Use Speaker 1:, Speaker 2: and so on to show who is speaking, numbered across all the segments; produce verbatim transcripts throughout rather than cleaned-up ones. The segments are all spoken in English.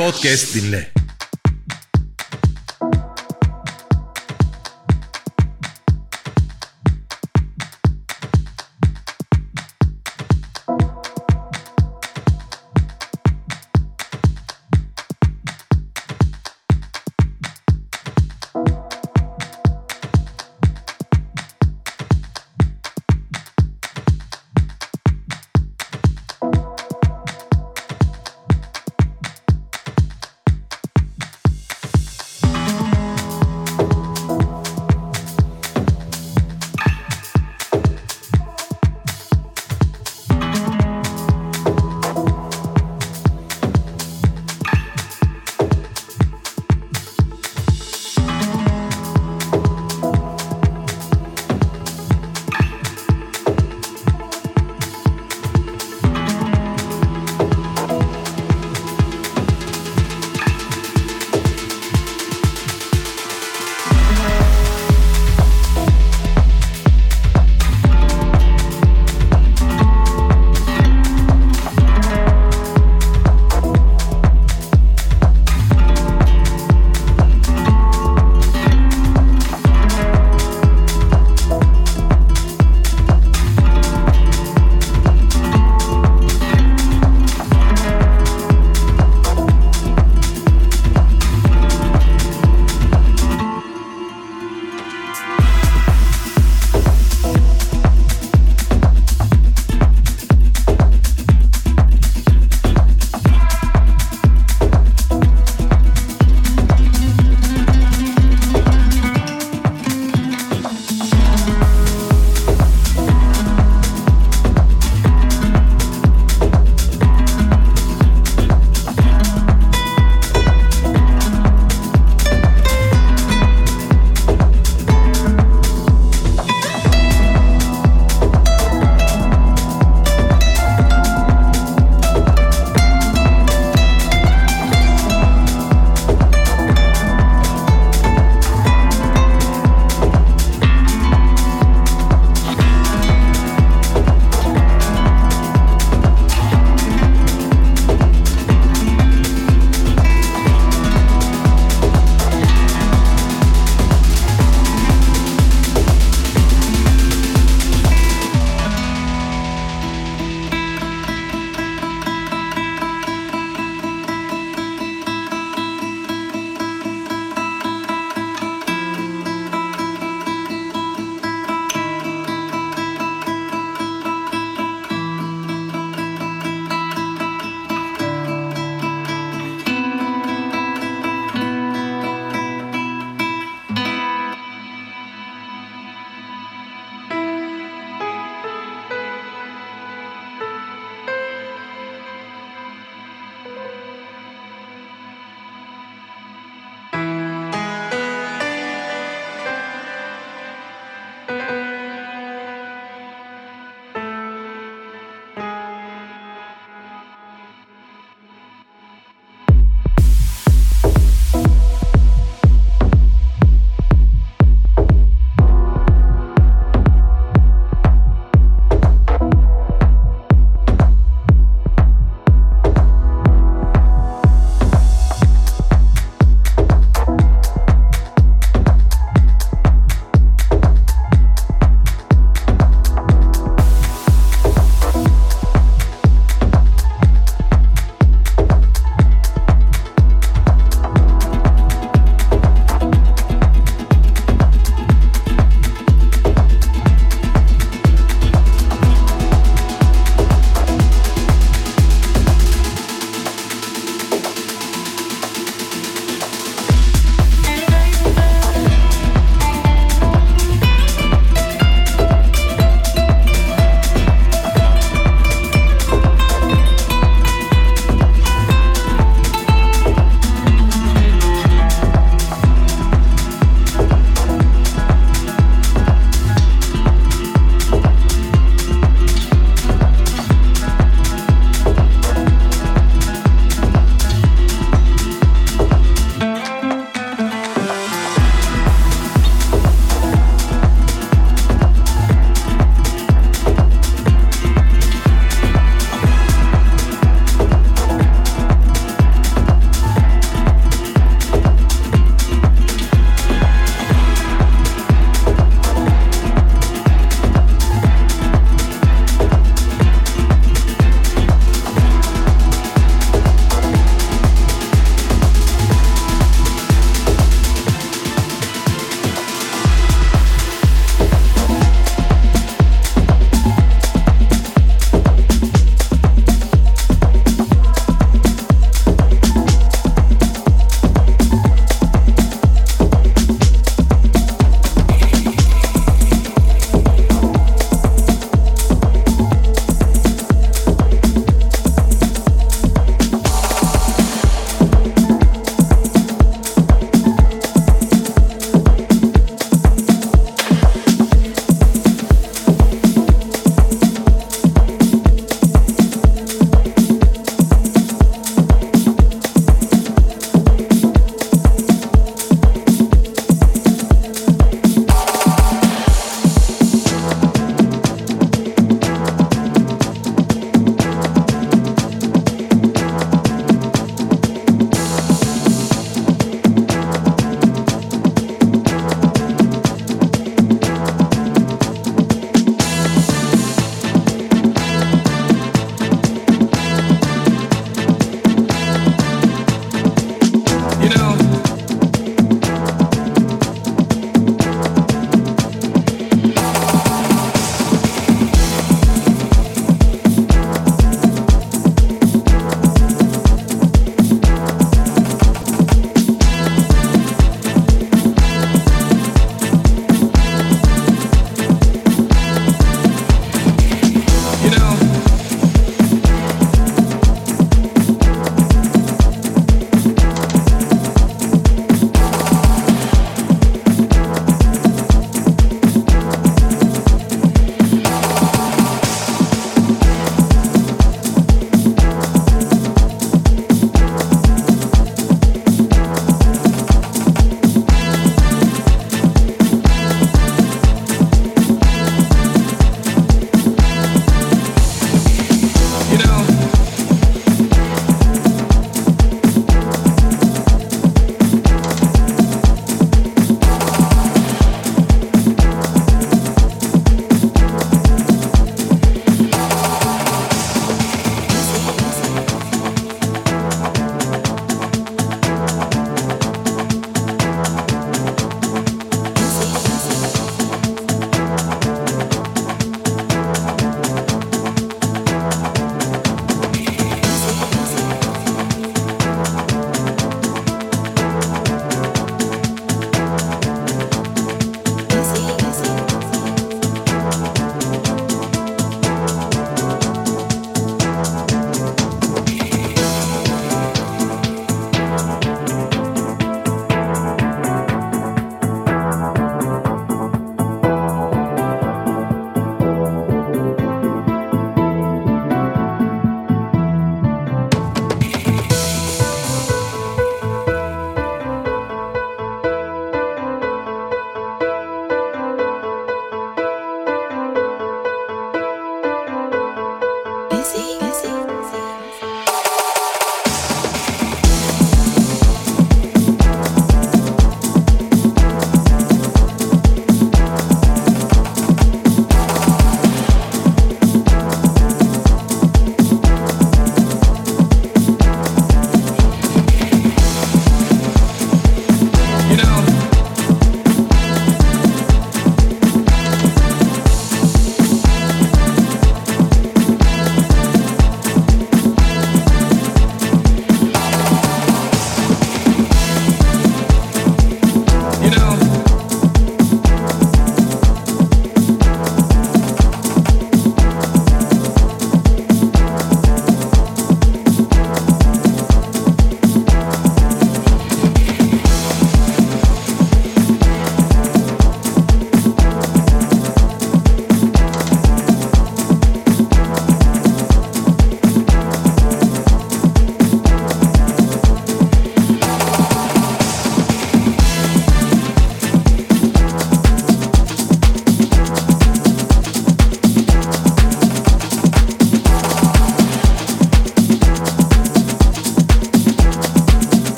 Speaker 1: Podcast dinle.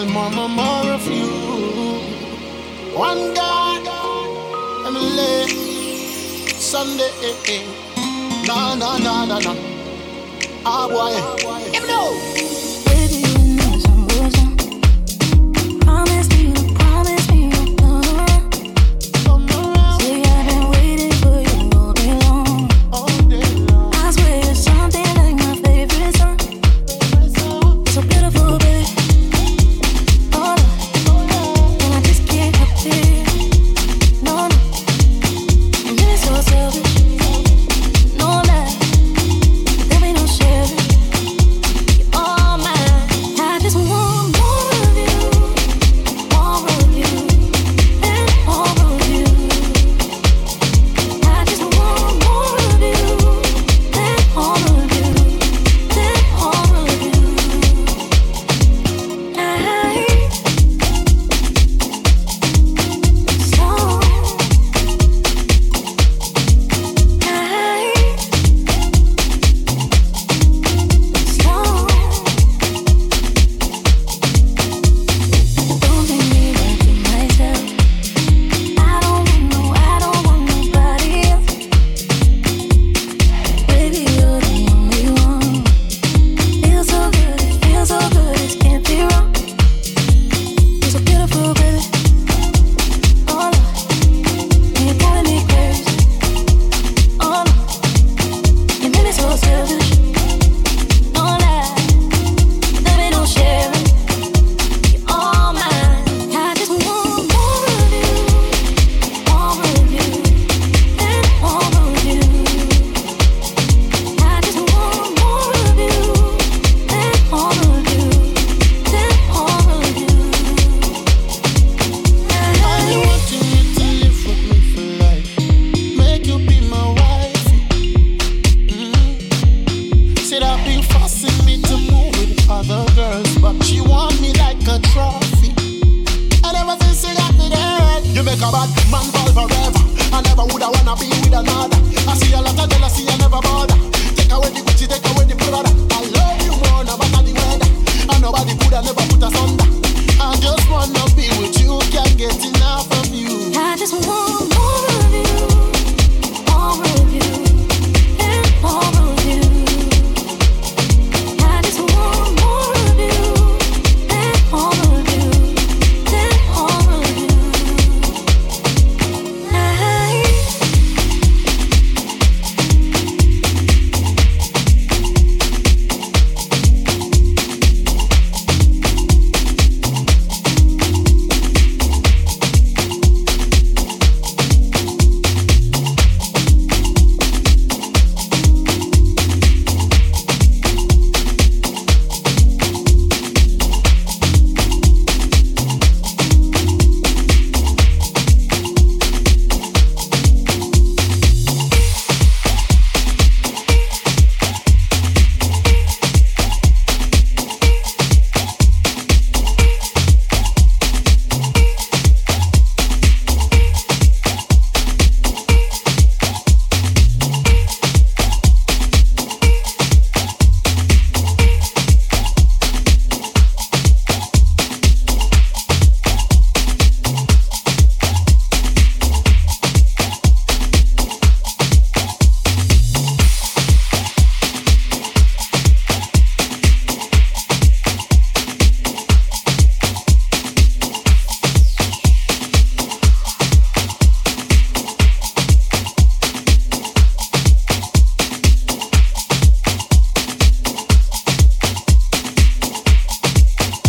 Speaker 1: Well, mama, more of you. One God, Emily, Sunday. No, no, no, no, no. Ah, boy. Give me no.
Speaker 2: Baby, you know some rules. Promise me, you promise me you'll come around.
Speaker 1: Come around.
Speaker 2: Say I've been waiting for you all day long.
Speaker 1: All day long.
Speaker 2: I swear you're something like my favorite song. So beautiful, baby. Oh, no. And I just can't help it. No, no. I'm really so selfish. No lie. There ain't no sharing. You're all mine. I just want more of you. More of you. And more of you. I just want more of you. And more of you. And more of you. I so Don't make me right to myself. I don't want no, I don't want nobody else. Baby, you're the only one. Feels so good, it feels so good, it can't be wrong. You're so beautiful, baby. Oh no, you're driving me crazy. Oh no, you made me so selfish. No lie, there ain't no sharing. You're all mine. I just want more of you, more of you, and more of you. I just want more of you, and more of you, and more of you.
Speaker 1: I want you to live with me for life. Make you be my wife. Mm. Said I've been forcing me to move with other girls, but she want me like a trophy. And ever since you got me there, you make a bad man fall forever. I never woulda wanna be with another. I see a lot of jealousy, I never bother. Take away the Gucci, take away the Prada. I love you more, no matter the weather. And nobody coulda never put us under. I just wanna be with you, can't get enough of you.
Speaker 2: I just want more of you, more of you, and more of you. I just want more of you, and more of you, and more of you. I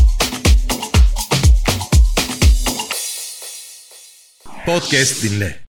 Speaker 3: Podcast dinle.